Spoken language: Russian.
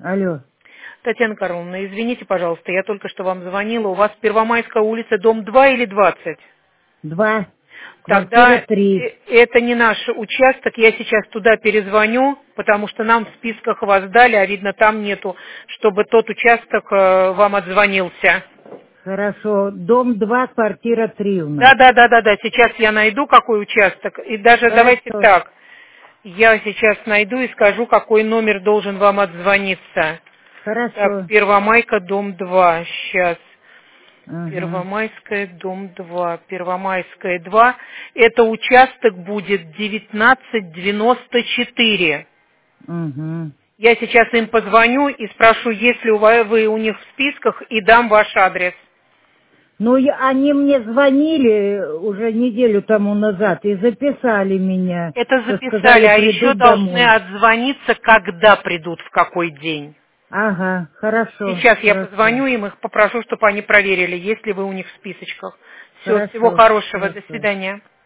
Алло. Татьяна Карловна, извините, пожалуйста, я только что вам звонила. У вас Первомайская улица, дом 2 или 20? 2. Тогда Квартира 3. это не наш участок, я сейчас туда перезвоню, потому что нам в списках вас дали, а видно там нету, чтобы тот участок вам отзвонился. Хорошо. Дом 2, квартира 3 у нас. Да, сейчас я найду какой участок, и даже давайте Хорошо. так, я сейчас найду и скажу, какой номер должен вам отзвониться. Так, Хорошо. Первомайка, дом 2, сейчас. Ага. Первомайская, дом 2. Первомайская, 2. Это участок будет 1994. Угу. Я сейчас им позвоню и спрошу, есть ли вы у них в списках, и дам ваш адрес. Ну, они мне звонили уже неделю тому назад и записали меня, Это что записали, сказали, а еще придут должны домой. отзвониться, когда придут, в какой день. Ага, хорошо, Сейчас я хорошо, позвоню им, их попрошу, чтобы они проверили, есть ли вы у них в списочках. Все, всего хорошо, хорошего, до хорошо. свидания.